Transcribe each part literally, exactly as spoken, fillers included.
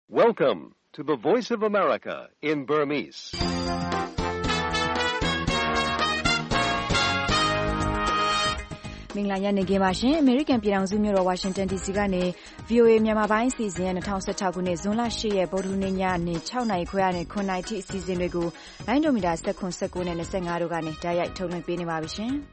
Welcome to the Voice of America in Burmese. ။မင်္ဂလာညနေခင်းပါရှင်။ American ပြည်ထောင်စုမြို့တော် Washington ဒီ စီ ကနေ ဗွီအိုအေ မြန်မာပိုင်းအစီအစဉ်ရဲ့၂၀၁၆ခုနှစ်ဇွန်လ၈ရက်ဗုဒ္ဓဟူးနေ့ညနေ၆နာရီခွဲကနေ၇နာရီထိအစီအစဉ်တွေကိုလိုင်းဒိုမီတာ၁၇ ၁၉နဲ့၂၅တို့ကနေတိုက်ရိုက်ထုတ်လွှင့်ပေးနေပါပြီရှင်။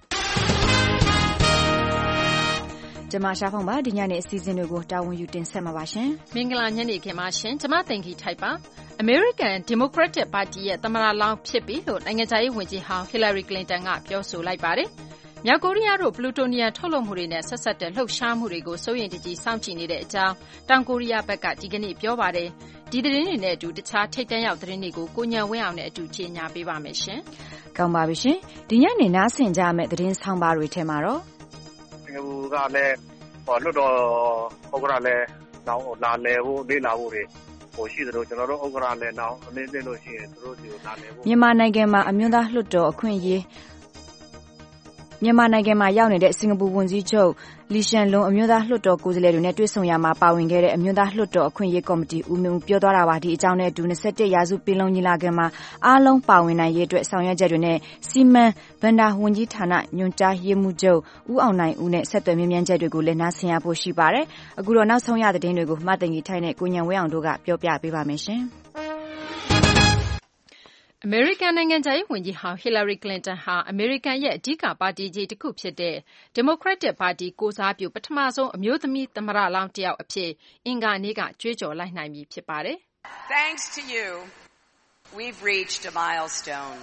ကျမရှားဖုံပါဒီညနေအစီအစဉ်တွေကိုတာဝန်ယူတင်ဆက်မှာပါရှင်။မင်္ဂလာညနေခင်းပါရှင်။ကျမသိင်္ဂီထိုက်ပါ။ American Democratic Party ရဲ့သမ္မတလောင်းဖြစ်ပြီလို့နိုင်ငံခြားရေးဝန်ကြီးဟောင်း Hillary Clinton ကပြောဆိုလိုက်ပါတယ်။မြောက်ကိုရီးယားတို့ပလူတိုနီယမ်ထုတ်လုပ်မှုတွေနဲ့ဆက်စပ်တဲ့လှုပ်ရှားမှုတွေကိုစိုးရိမ်တကြီးစောင့်ကြည့်နေတဲ့အကြောင်းတောင်ကိုရီးယားဘက်ကဒီကနေ့ပြောပါတယ်။ဒီသတင်းတွေနဲ့အတူတခြားထိပ်တန်းရောက်သတင်းတွေကိုကိုညံဝင်းအောင်နဲ့အတူကြေညာပေးပါမယ်ရှင်။ကောင်းပါပြီရှင်။ဒီညနေနားဆင်ကြမယ့်သတင်းဆောင်ပါတွေထဲမှာတော့စင်ကာပူကလည်းဟောလွတ်တော်ဥက္ကဋ္ဌလည်းနောက်လာလဲဖို့လေးလာဖို့တွေဟိုရှိသလိုကျွန်တော်တို့ဥက္ကဋ္ဌလည်းနောက်အနည်းငယ်လို့ရှိရင်သူတို့ဒီကိုလာလဲဖို့မြန်မာနိုင်ငံမှာအမျိုးသားလွှတ်တော်အခွင့်အရေးမြန်မာနိုင်ငံမှာရောက်နေတဲ့စင်ကာပူဝန်ကြီးချုပ်လီရှန်လွန်အမျိုးသားလွှတ်တော်ကိုယ်စားလှယ်တွေနဲ့တွေ့ဆုံရမှာပါဝင်ခဲ့တဲ့အမျိုးသားလွှတ်တော်အခွင့်အရေးကော်မတီဦးမျိုးပြောသွားတာပါဒီအကြောင်းနဲ့အတူ၂၁ရာစုပင်လုံညီလာခံမှာအားလုံးပါဝင်နိုင်ရေးအတွက်ဆောင်ရွက်ချက်တွေနဲ့စီမံဘဏ္ဍာဝန်ကြီးဌာနညွှန်ကြားရေးမှူးချုပ်ဦးအောင်နိုင်ဦးနဲ့ဆက်သွယ်မြင်းမြန်းချက်တွေကိုလည်းနားဆင်ရဖို့ရှိပါတယ်အခုတော့နောက်ဆုံးရသတင်းတွေကိုမှတ်သိင်္ဂီထိုက်နဲ့ကိုညံဝဲအောင်တို့ကပြောပြပေးပါမယ်ရှင်အမေရိကန်နိုင်ငံခြားရေးဝန်ကြီးဟောင်း Hillary Clinton ဟာအမေရိကန်ရဲ့အဓိကပါတီကြီးတစ်ခုဖြစ်တဲ့ Democratic Party ကိုယ်စားပြုပထမဆုံးအမျိုးသမီးသမ္မတလောင်းတစ်ယောက်အဖြစ်အင်္ဂါနေ့ကကြွေးကြော်လိုက်နိုင်ပြီဖြစ်ပါတယ်။ Thanks to you, we've reached a milestone.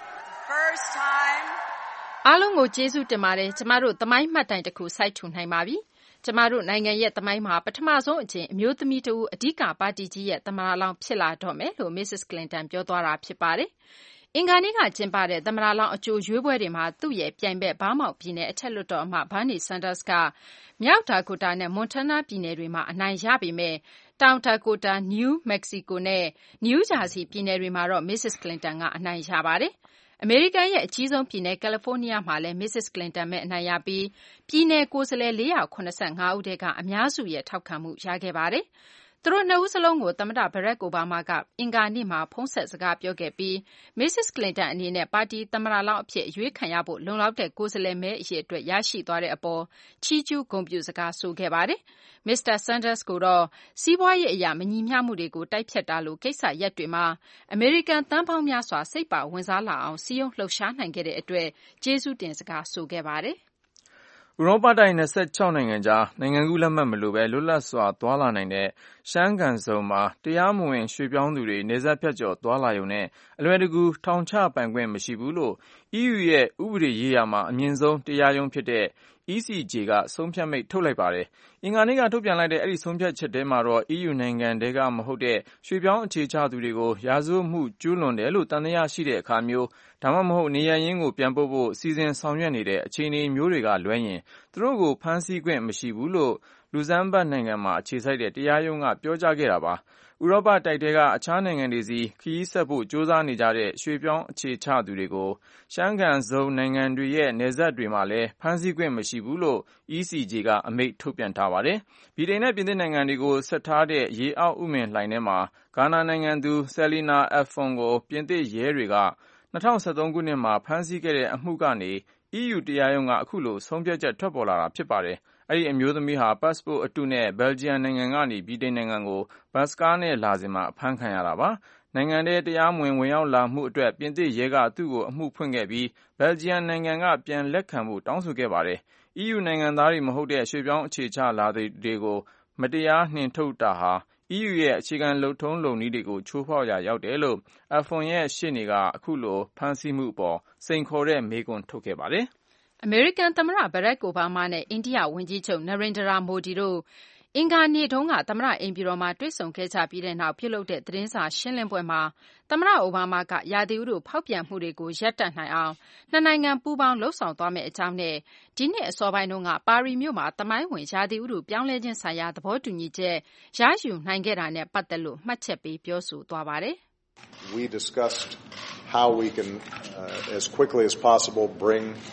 First time အားလုံးကိုကျေးဇူးတင်ပါတယ်ကျမတို့သမိုင်းမှတ်တိုင်တစ်ခုစိုက်ထူနိုင်ပါပြီကျမတို့နိုင်ငံရဲ့သမိုင်းမှာပထမဆုံးအကြိမ်အမျိုးသမီးတဦးအဓိကပါတီကြီးရဲ့သမ္မတလောင်းဖြစ်လာတော့မယ်လို့ Missus Clinton ပြောသွားတာဖြစ်ပါတယ်။အင်္ဂါနေ့ကကျင်းပတဲ့သမ္မတလောင်းအကြိုရွေးပွဲတွေမှာသူ့ရဲ့ပြိုင်ဘက်ဘားမောက်ပြည်နယ်အထက်လွှတ်တော်အမတ် Bernie Sanders ကမြောက်ဒါကိုတာနဲ့ Montana ပြည်နယ်တွေမှာအနိုင်ရပေမဲ့တောင်ဒါကိုတာ New Mexico နဲ့ New Jersey ပြည်နယ်တွေမှာတော့ Missus Clinton ကအနိုင်ရပါတယ်။အမေရိကန်ရဲ့အကြီးဆုံးပြည်နယ်ကယ်လီဖိုးနီးယားမှာလည်း Missus Clinton ပဲအနိုင်ရပြီးပြည်နယ်ကိုယ်စားလှယ်၄၇၅ဦးထဲကအများစုရဲ့ထောက်ခံမှုရခဲ့ပါတယ်။သူတို့နှစ်ဦးစလုံးကိုသမ္မတ Barack Obama ကအင်္ဂါနေ့မှာဖုန်းဆက်စကားပြောခဲ့ပြီး Missus Clinton အနေနဲ့ပါတီသမ္မတလောင်းအဖြစ်အရွေးခံရဖို့လုံလောက်တဲ့ကိုယ်စားလှယ်မဲအရေအတွက်ရရှိသွားတဲ့အပေါ်ချီးကျူးဂုဏ်ပြုစကားဆိုခဲ့ပါတယ်။ မစ္စတာ Sanders ကိုတော့စီးပွားရေးအရမညီမျှမှုတွေကိုတိုက်ဖျက်တာလိုကိစ္စရပ်တွေမှာအမေရိကန်သန်းပေါင်းများစွာစိတ်ပါဝင်စားလာအောင်စည်းရုံးလှုပ်ရှားနိုင်ခဲ့တဲ့အတွက်ကျေးဇူးတင်စကားဆိုခဲ့ပါတယ်။ဥရောပတိုက်၂၆နိုင်ငံကြားနိုင်ငံကူးလက်မှတ်မလိုဘဲလွတ်လပ်စွာသွားလာနိုင်တဲ့ရှမ်းကန်စုံမှာတရားမဝင်ရွှေ့ပြောင်းသူတွေနယ်စပ်ဖြတ်ကျော်သွားလာရုံနဲ့အလွယ်တကူထောင်ချပိုင်ခွင့်မရှိဘူးလို့ အီးယူ ရဲ့ဥပဒေရေးရာမှာအမြင့်ဆုံးတရားရုံးဖြစ်တဲ့ အီ စီ ဂျေ ကဆုံးဖြတ်မိန့်ထုတ်လိုက်ပါတယ်။အင်္ဂါနေ့ကထုတ်ပြန်လိုက်တဲ့အဲဒီဆုံးဖြတ်ချက်ထဲမှာတော့ အီးယူ နိုင်ငံထဲကမဟုတ်တဲ့ရွှေ့ပြောင်းအခြေချသူတွေကိုရာဇဝတ်မှုကျူးလွန်တယ်လို့သံသယရှိတဲ့အခါမျိုးဒါမှမဟုတ်နေရပ်ရင်းကိုပြန်ပို့ဖို့စီစဉ်ဆောင်ရွက်နေတဲ့အခြေအနေမျိုးတွေကလွဲရင်သူတို့ကိုဖမ်းဆီးခွင့်မရှိဘူးလို့လူဇမ်းဘတ်နိုင်ငံမှာအခြေစိုက်တဲ့တရားရုံးကပြောကြားခဲ့တာပါ။ဥရောပတိုက်ထဲကအခြားနိုင်ငံတွေစီခရီးဆက်ဖို့ကြိုးစားနေကြတဲ့ရွှေ့ပြောင်းအခြေချသူတွေကိုရှမ်းကန်စုံနိုင်ငံတွေရဲ့နယ်စပ်တွေမှာလည်းဖမ်းဆီးခွင့်မရှိဘူးလို့ အီ စီ ဂျေ ကအမိန့်ထုတ်ပြန်ထားပါတယ်။ဗြိတိန်နဲ့ပြင်သစ်နိုင်ငံတွေကိုဆက်ထားတဲ့ရေအောက်ဥမင်လှိုဏ်ထဲမှာဂါနာနိုင်ငံသူ Selina Alfon ကိုပြင်သစ်ရဲတွေက၂၀၁၃ခုနှစ်မှာဖမ်းဆီးခဲ့တဲ့အမှုကနေ အီးယူတရားရုံးကအခုလိုဆုံးဖြတ်ချက်ထွက်ပေါ်လာတာဖြစ်ပါတယ်။အဲဒီအမျိုးသမီးဟာပတ်စ်ပို့အတုနဲ့ဘယ်လ်ဂျီယံနိုင်ငံကနေဗြိတိန်နိုင်ငံကိုဘတ်စ်ကားနဲ့လာစဉ်မှာအဖမ်းခံရတာပါ။နိုင်ငံထဲတရားမဝင်ဝင်ရောက်လာမှုအတွက်ပြင်သစ်ရဲကသူ့ကိုအမှုဖွင့်ခဲ့ပြီးဘယ်လ်ဂျီယံနိုင်ငံကပြန်လက်ခံဖို့တောင်းဆိုခဲ့ပါတယ်။အီးယူနိုင်ငံသားတွေမဟုတ်တဲ့ရွှေ့ပြောင်းအခြေချလာသူတွေကိုမတရားနှင်ထုတ်တာဟာအီးယူရဲ့အခြေခံလုပ်ထုံးလုပ်နည်းတွေကိုချိုးဖောက်ရာရောက်တယ်လို့ Alfon ရဲ့ရှေ့နေကအခုလိုဖမ်းဆီးမှုအပေါ်စိန်ခေါ်တဲ့မေးခွန်းထုတ်ခဲ့ပါတယ်။အမေရိကန်သမ္မတ Barack Obama နဲ့အိန္ဒိယဝန်ကြီးချုပ် Narendra Modi တို့အင်္ဂါနေ့တုန်းကသမ္မတအိမ်ဖြူတော်မှာတွေ့ဆုံခဲ့ကြပြီးတဲ့နောက်ပြုလုပ်တဲ့သတင်းစာရှင်းလင်းပွဲမှာသမ္မတအိုဘားမားကရာသီဥတုဖောက်ပြန်မှုတွေကိုရပ်တန့်နိုင်အောင်နှစ်နိုင်ငံပူးပေါင်းလှုပ်ဆောင်သွားမယ့်အကြောင်းနဲ့ဒီနှစ်အစောပိုင်းတုန်းကပါရီမြို့မှာသမိုင်းဝင်ရာသီဥတုပြောင်းလဲခြင်းဆိုင်ရာသဘောတူညီချက်ရယူနိုင်ခဲ့တာနဲ့ပတ်သက်လို့မှတ်ချက်ပေးပြောဆိုသွားပါတယ်။ We discussed how we can uh, as quickly as possible bring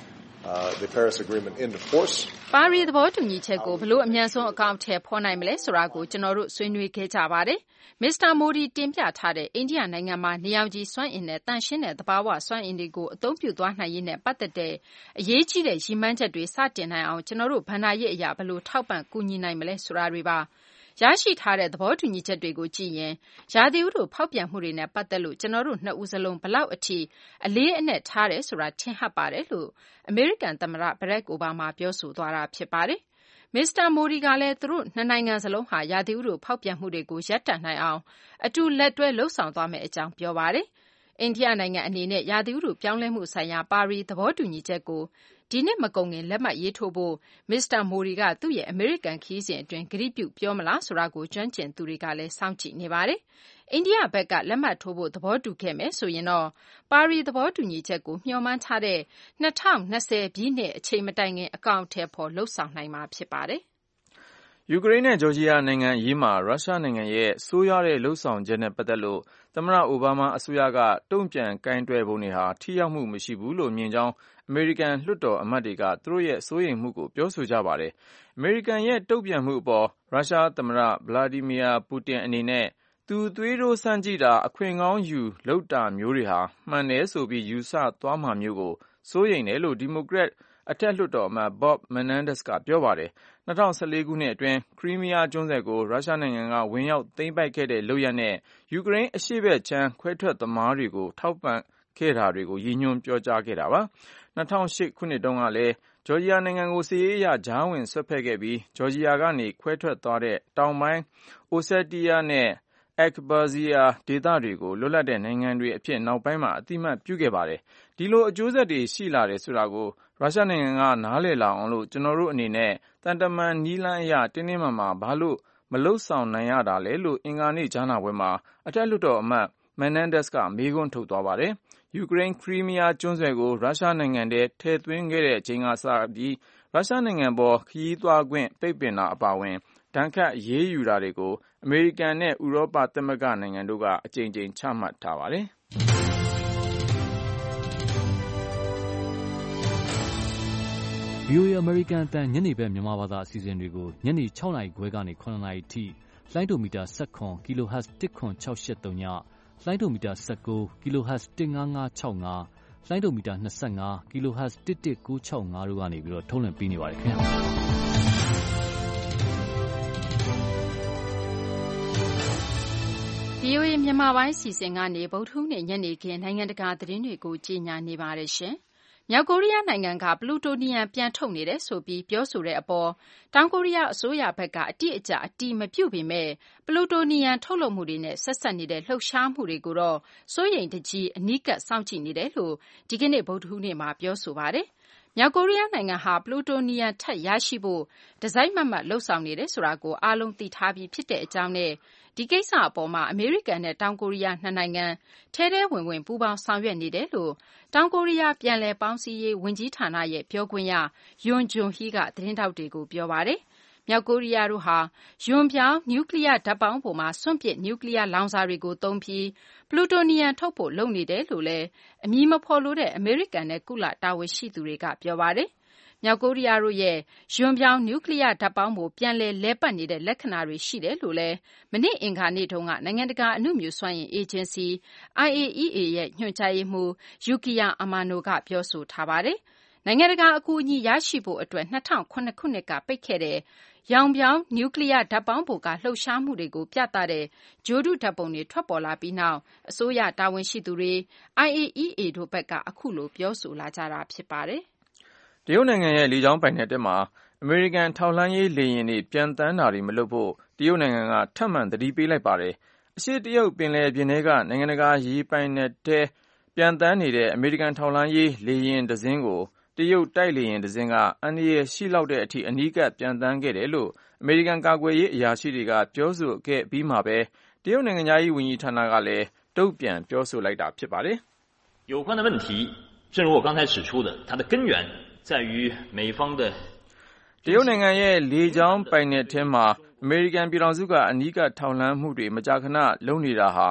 uh, the Paris Agreement into force. ပါရီသဘောတူညီချက်ကိုဘလို့အမြန်ဆုံးအကောင့်ထဲဖော်နိုင်မလဲဆိုတာကိုကျွန်တော်တို့ဆွေးနွေးခဲ့ကြပါတယ်။ မစ္စတာမိုဒီတင်ပြထားတဲ့အိန္ဒိယနိုင်ငံမှာနေရောင်ခြည်စွမ်းအင်နဲ့တန်ရှင်းတဲ့သဘာဝစွမ်းအင်တွေကိုအသုံးပြုသွားနိုင်ရေးနဲ့ပတ်သက်တဲ့အရေးကြီးတဲ့ရည်မှန်းချက်တွေစတင်နိုင်အောင်ကျွန်တော်တို့ဗန္ဒာရေးအရာဘလို့ထောက်ပံ့ကူညီနိုင်မလဲဆိုတာတွေပါရရှိထားတဲ့သဘောတူညီချက်တွေကိုကြည့်ရင်ရာသီဥတုဖောက်ပြန်မှုတွေနဲ့ပတ်သက်လို့ကျွန်တော်တို့နှစ်ဦးစလုံးဘလောက်အထိအလေးအနက်ထားတယ်ဆိုတာထင်ဟပ်ပါတယ်လို့အမေရိကန်သမ္မတဘရက်အိုဘားမားပြောဆိုသွားတာဖြစ်ပါတယ်။ မစ္စတာမိုဒီကလည်းသူတို့နှစ်နိုင်ငံစလုံးဟာရာသီဥတုဖောက်ပြန်မှုတွေကိုရပ်တန့်နိုင်အောင်အတူလက်တွဲလှုပ်ဆောင်သွားမယ့်အကြောင်းပြောပါတယ်။အိန္ဒိယနိုင်ငံအနေနဲ့ရာသီဥတုပြောင်းလဲမှုဆိုင်ရာပါရီသဘောတူညီချက်ကိုဒီနှစ်မကုန်ခင်လက်မှတ်ရေးထိုးဖို့မစ္စတာမိုဒီကသူ့ရဲ့အမေရိကန်ခရီးစဉ်အတွင်းကတိပြုပြောမလားဆိုတာကိုကျွမ်းကျင်သူတွေကလည်းစောင့်ကြည့်နေပါတယ်။အိန္ဒိယဘက်ကလက်မှတ်ထိုးဖို့သဘောတူခဲ့မယ်ဆိုရင်တော့ပါရီသဘောတူညီချက်ကိုမျှော်မှန်းထားတဲ့၂၀၂၀ပြည့်နှစ်အချိန်မတိုင်ခင်အကောင့်ထဲပေါ်လှုပ်ဆောင်နိုင်မှာဖြစ်ပါတယ်။ယူကရိန်းနဲ့ဂျော်ဂျီယာနိုင်ငံအရေးမှာရုရှားနိုင်ငံရဲ့ဆိုးရွားတဲ့လှုပ်ဆောင်ချက်နဲ့ပတ်သက်လို့သမ္မတအိုဘားမားအစိုးရကတုံ့ပြန်ကိုင်တွယ်ပုံတွေဟာထိရောက်မှုမရှိဘူးလို့မြင်ကြောင်းအမေရိကန်လွှတ်တော်အမတ်တွေကသူတို့ရဲ့စိုးရိမ်မှုကိုပြောဆိုကြပါတယ်။အမေရိကန်ရဲ့တုံ့ပြန်မှုအပေါ်ရုရှားသမ္မတဗလာဒီမီယာပူတင်အနေနဲ့သူသွေးတိုးစမ်းကြည့်တာအခွင့်ကောင်းယူလုပ်တာမျိုးတွေဟာမှန်တယ်ဆိုပြီးယူဆသွားမှာမျိုးကိုစိုးရိမ်တယ်လို့ဒီမိုကရက်အထက်လွှတ်တော်အမတ် Bob Menendez ကပြောပါတယ်။၂၀၁၄ခုနှစ်အတွင်းခရီးမီးယားကျွန်းဆွယ်ကိုရုရှားနိုင်ငံကဝင်ရောက်သိမ်းပိုက်ခဲ့တဲ့လုပ်ရပ်နဲ့ယူကရိန်းအရှေ့ဘက်ခြမ်းခွဲထွက်သမားတွေကိုထောက်ပံ့ခဲ့တာတွေကိုရည်ညွှန်းပြောကြားခဲ့တာပါ။၂၀၀၈ခုနှစ်တုန်းကလည်းဂျော်ဂျီယာနိုင်ငံကိုစစ်ရေးအရကြားဝင်စွက်ဖက်ခဲ့ပြီးဂျော်ဂျီယာကနေခွဲထွက်သွားတဲ့တောင်ပိုင်းအိုဆက်တီးယားနဲ့Abkhazia ဒေသတွေကိုလွတ်လပ်တဲ့နိုင်ငံတွေအဖြစ်နောက်ပိုင်းမှာအသိအမှတ်ပြုခဲ့ပါတယ်။ဒီလိုအကျိုးဆက်တွေရှိလာတယ်ဆိုတာကိုရုရှားနိုင်ငံကနားလည်လာအောင်လို့ကျွန်တော်တို့အနေနဲ့တန်တမန်နည်းလမ်းအရတင်းတင်းမာမာဘာလို့မလုပ်ဆောင်နိုင်ရတာလဲလို့အင်္ဂါနေ့ကြားနာပွဲမှာအထက်လွှတ်တော်အမတ် Menendez ကမေးခွန်းထုတ်သွားပါတယ်။ယူကရိန်းခရီးမီးယားကျွန်းဆွယ်ကိုရုရှားနိုင်ငံထဲထည့်သွင်းခဲ့တဲ့အချိန်ကစပြီးရုရှားနိုင်ငံပေါ်ခရီးသွားခွင့်ပိတ်ပင်တာအပါအဝင်ဒဏ်ခတ်အရေးယူတာတွေကိုအမေရိကန်နဲ့ဥရောပသမဂ္ဂနိုင်ငံတို့ကအကြိမ်ကြိမ်ချမှတ်ထားပါတယ်။ဗွီအိုအေ American အသံညနေဘက်မြန်မာဘာသာအစီအစဉ်တွေကိုညနေ၆နာရီခွဲကနေ၇နာရီထိလိုင်းဒိုမီတာ၁၇ kHz တစ်ခွန်၆၈၃ညလိုင်းဒိုမီတာ၁၉ kHz တစ်၅၅၆၅လိုင်းဒိုမီတာ၂၅ kHz တစ်တစ်၉၆၅တို့ကနေပြီးတော့ထုတ်လွှင့်ပေးနေပါတယ်ခင်ဗျာ။ဗွီအိုအေမြန်မာပိုင်းစီစဉ်ကနေဗုဒ္ဓဟူးနေ့ညနေခင်းနိုင်ငံတကာသတင်းတွေကိုကြီးညာနေပါတယ်ရှင်။မြောက်ကိုရီးယားနိုင်ငံကပလူတိုနီယမ်ပြန်ထုတ်နေတယ်ဆိုပြီးပြောဆိုတဲ့အပေါ်တောင်ကိုရီးယားအစိုးရဘက်ကအတိအကျအတိမပြုပေမဲ့ပလူတိုနီယမ်ထုတ်လုပ်မှုတွေနဲ့ဆက်ဆက်နေတဲ့လှုပ်ရှားမှုတွေကိုတော့စိုးရိမ်တကြီးအနီးကပ်စောင့်ကြည့်နေတယ်လို့ဒီကနေ့ဗုဒ္ဓဟူးနေ့မှာပြောဆိုပါတယ်။မြောက်ကိုရီးယားနိုင်ငံဟာပလူတိုနီယမ်ထပ်ရရှိဖို့ဒီဇိုင်းမတ်မတ်လှုပ်ဆောင်နေတယ်ဆိုတာကိုအားလုံးသိထားပြီးဖြစ်တဲ့အကြောင်းနဲ့ဒီကိစ္စအပေါ်မှာအမေရိကန်နဲ့တောင်ကိုရီးယားနှစ်နိုင်ငံထဲထဲဝင်ဝင်ပူးပေါင်းဆောင်ရွက်နေတယ်လို့တောင်ကိုရီးယားပြန်လည်ပေါင်းစည်းရေးဝန်ကြီးဌာနရဲ့ပြောခွင့်ရယွန်ဂျွန်ဟီကသတင်းထောက်တွေကိုပြောပါတယ်။မြောက်ကိုရီးယားတို့ဟာယွန်ပြောင်းနျူကလ িয়ার ဓာတ်ပေါင်းပေါ်မှာစွန့်ပစ်နျူကလ িয়ার လောင်စာတွေကိုသုံးပြီးပလူတိုနီယမ်ထုတ်ဖို့လုပ်နေတယ်လို့လည်းအမည်မဖော်လိုတဲ့အမေရိကန်နဲ့ကုလတာဝန်ရှိသူတွေကပြောပါတယ်။မြောက်ကိုရီးယားတို့ရဲ့ယွန်ပြောင်းနျူကလ িয়ার ဓာတ်ပေါင်းကိုပြန်လည်လဲပတ်နေတဲ့လက္ခဏာတွေရှိတယ်လို့လည်းမနေ့အင်္ဂါနေ့တုန်းကနိုင်ငံတကာအနုမြူစွမ်းအင်အေဂျင်စီ I A E A ရဲ့ညွှန်ကြားရေးမှူး Yukiya Amano ကပြောဆိုထားပါတယ်။နိုင်ငံတကာအကူအညီရရှိဖို့အတွက်၂၀၀၇ခုနှစ်ကပိတ်ခဲ့တဲ့ရောင်ပြောင်းနျူကလ িয়ার ဓာတ်ပေါင်းပေါ်ကလှုပ်ရှားမှုတွေကိုပြသတဲ့ဂြိုဟ်တုဓာတ်ပုံတွေထွက်ပေါ်လာပြီးနောက်အစိုးရတာဝန်ရှိသူတွေ I A E A တို့ဘက်ကအခုလိုပြောဆိုလာကြတာဖြစ်ပါတယ်။တရုတ်နိုင်ငံရဲ့လေကြောင်းပိုင်နက်ထဲမှာအမေရိကန်ထောက်လှမ်းရေးလေယာဉ်တွေပျံသန်းတာတွေမလုပ်ဖို့တရုတ်နိုင်ငံကထပ်မံသတိပေးလိုက်ပါတယ်။အရှေ့တရုတ်ပင်လယ်ပြင်ထဲကနိုင်ငံတကာရေပိုင်နက်ထဲပျံသန်းနေတဲ့အမေရိကန်ထောက်လှမ်းရေးလေယာဉ်တစ်စင်းကိုတရုတ်တိုက်လေယာဉ်တစ်စင်းကအန္တရာယ်ရှိလောက်တဲ့အထိအနီးကပ်ပျံသန်းခဲ့တယ်လို့အမေရိကန်ကာကွယ်ရေးအရာရှိတွေကပြောဆိုခဲ့ပြီးမှပဲတရုတ်နိုင်ငံသားရေးဝန်ကြီးဌာနကလည်းတုံ့ပြန်ပြောဆိုလိုက်တာဖြစ်ပါတယ်။有关的问题正如我刚才指出的它的根源在于美方的တရုတ်နိုင်ငံရဲ့လေကြောင်းပိုင်နက်ထဲမှာအမေရိကန်ပြည်ထောင်စုကအနီးကပ်ထောက်လှမ်းမှုတွေမကြာခဏလုပ်နေတာဟာ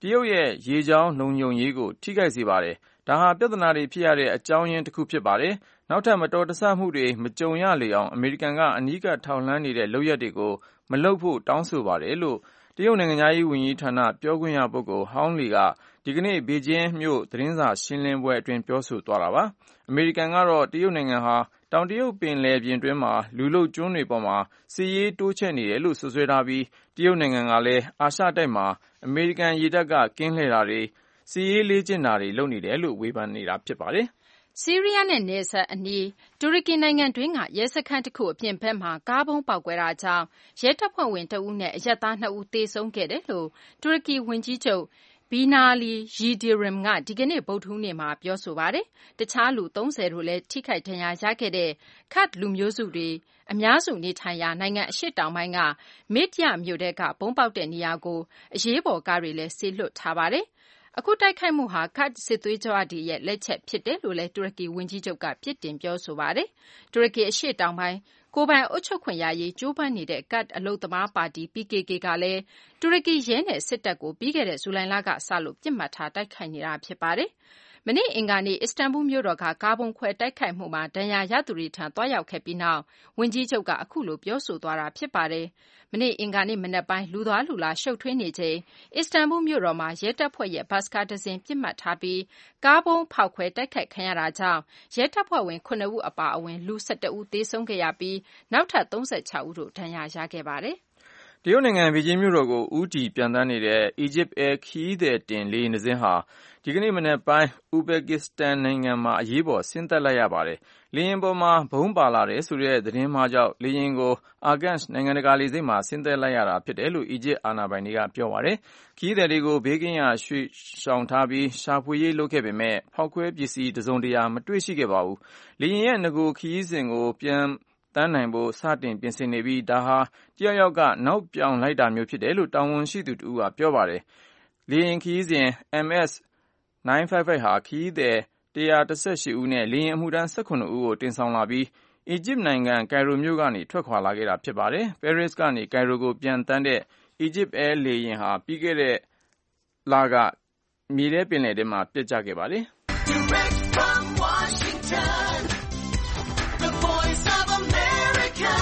တရုတ်ရဲ့ရေကြောင်းလုံခြုံရေးကိုထိခိုက်စေပါတယ်။ဒါဟာပြဿနာတွေဖြစ်ရတဲ့အကြောင်းရင်းတစ်ခုဖြစ်ပါတယ်။နောက်ထပ်မတော်တဆမှုတွေမကြုံရလေအောင်အမေရိကန်ကအနီးကပ်ထောက်လှမ်းနေတဲ့လုပ်ရပ်တွေကိုမလုပ်ဖို့တောင်းဆိုပါတယ်လို့တရုတ်နိုင်ငံသားရေးဝန်ကြီးဌာနပြောခွင့်ရပုဂ္ဂိုလ်ဟောင်းလီကဒီကနေ့ဘေကျင်းမြို့သတင်းစာရှင်းလင်းပွဲအတွင်းပြောဆိုသွားတာပါ။အမေရိကန်ကတော့တရုတ်နိုင်ငံဟာတောင်တရုတ်ပင်လယ်ပြင်တွင်းမှာလူလုပ်ကျွန်းတွေပေါ်မှာစစ်ရေးတိုးချဲ့နေတယ်လို့ဆွဆွဲထားပြီးတရုတ်နိုင်ငံကလည်းအာရှတိုက်မှာအမေရိကန်ရေတပ်ကကင်းလှည့်တာတွေစစ်ရေးလေ့ကျင့်တာတွေလုပ်နေတယ်လို့ဝေဖန်နေတာဖြစ်ပါတယ်။ဆီးရီးယားနဲ့နယ်စပ်အနီးတူရကီနိုင်ငံတွင်းကရဲစခန်းတစ်ခုအပြင်ဘက်မှာကားဘုံပေါက်ကွဲတာကြောင့်ရဲတပ်ဖွဲ့ဝင်တဦးနဲ့အရပ်သားနှစ်ဦးသေဆုံးခဲ့တယ်လို့တူရကီဝန်ကြီးချုပ်Binali Yildirim ကဒီကနေ့ဗုဒ္ဓဟူးနေ့မှာပြောဆိုပါတယ်။တခြားလူသုံးဆယ်တို့လည်းထိခိုက်ဒဏ်ရာရခဲ့တဲ့ခတ်လူမျိုးစုတွေအများစုနေထိုင်ရာနိုင်ငံအရှေ့တောင်ပိုင်းကမေဒျမြို့တဲကဘုံပေါက်တဲ့နေရာကိုအရေးပေါ်ကားတွေလည်းဆေးလွှတ်ထားပါတယ်။အခုတိုက်ခိုက်မှုဟာခတ်စစ်သွေးကြွတွေရဲ့လက်ချက်ဖြစ်တယ်လို့လည်းတူရကီဝန်ကြီးချုပ်ကပြစ်တင်ပြောဆိုပါတယ်။တူရကီအရှေ့တောင်ပိုင်းကိုယ်ပိုင်အုပ်ချုပ်ခွင့်ရရေးကြိုးပမ်းနေတဲ့ကတ်အလုပ်သမားပါတီ P K K ကလည်းတူရကီရဲနဲ့စစ်တပ်ကိုပြီးခဲ့တဲ့ဇူလိုင်လကစလို့ပြစ်မှတ်ထားတိုက်ခိုက်နေတာဖြစ်ပါတယ်။မနေ့အင်္ဂါနေ့အစ္စတန်ဘူမြို့တော်ကကားဘုံခွဲတိုက်ခိုက်မှုမှာဒဏ်ရာရသူတွေထံသွားရောက်ခဲ့ပြီးနောက်ဝန်ကြီးချုပ်ကအခုလိုပြောဆိုသွားတာဖြစ်ပါတယ်။မနေ့အင်္ဂါနေ့မနက်ပိုင်းလူသွားလူလာရှုပ်ထွေးနေချိန်အစ္စတန်ဘူမြို့တော်မှာရဲတပ်ဖွဲ့ရဲ့ဘတ်စကားတစ်စင်းပြစ်မှတ်ထားပြီးကားဘုံဖောက်ခွဲတိုက်ခိုက်ခံရတာကြောင့်ရဲတပ်ဖွဲ့ဝင်ခုနှစ်ဦးအပါအဝင်လူ၁၁ဦးသေဆုံးခဲ့ရပြီးနောက်ထပ်သုံးဆယ်ခြောက်ဦးတို့ဒဏ်ရာရခဲ့ပါတယ်။တရုတ်နိုင်ငံဘေကျင်းမြို့တော်ကိုဦးတည်ပျံသန်းနေတဲ့ Egypt Air ခရီးသည်တင်လေယာဉ်တစ်စင်းဟာဒီကနေ့မနက်ပိုင်းဥဇဘက်ကစ္စတန်နိုင်ငံမှာအရေးပေါ်ဆင်းသက်လိုက်ရပါတယ်။လေယာဉ်ပေါ်မှာဗုံးပါလာတယ်ဆိုတဲ့သတင်းမှားကြောင့်လေယာဉ်ကိုအာဂတ်နိုင်ငံတကာလေဆိပ်မှာဆင်းသက်လိုက်ရတာဖြစ်တယ်လို့အီဂျစ်အာဏာပိုင်တွေကပြောပါတယ်။ခရီးသည်တွေကိုဘေးကင်းရာရွှေ့ရှောင်ထားပြီးရှာဖွေရေးလုပ်ခဲ့ပေမဲ့ဖောက်ခွဲပစ္စည်းတစုံတရာမတွေ့ရှိခဲ့ပါဘူး။လေယာဉ်ရဲ့နဂိုခရီးစဉ်ကိုပြန်တန်းနိုင်ဖို့စတင်ပြင်ဆင်နေပြီးဒါဟာတယောက်ယောက်ကနောက်ပြောင်လိုက်တာမျိုးဖြစ်တယ်လို့တာဝန်ရှိသူတဦးကပြောပါတယ်။လေယာဉ်ခရီးစဉ် M S နင်း၅၅၅ ဟာခရီးသည်၁၁၈ဦးနဲ့လေယာဉ်အမှုထမ်း၁၇ဦးကိုတင်ဆောင်လာပြီးအီဂျစ်နိုင်ငံကိုင်ရိုမြို့ကနေထွက်ခွာလာခဲ့တာဖြစ်ပါတယ်။ ပဲရစ်ကနေကိုင်ရိုကိုပြန်တန်းတဲ့ Egypt Air လေယာဉ်ဟာပြီးခဲ့တဲ့လကမြေထဲပင်လယ်ထဲမှာပျက်ကျခဲ့ပါတယ်။ Direct from Washington, the voice of America,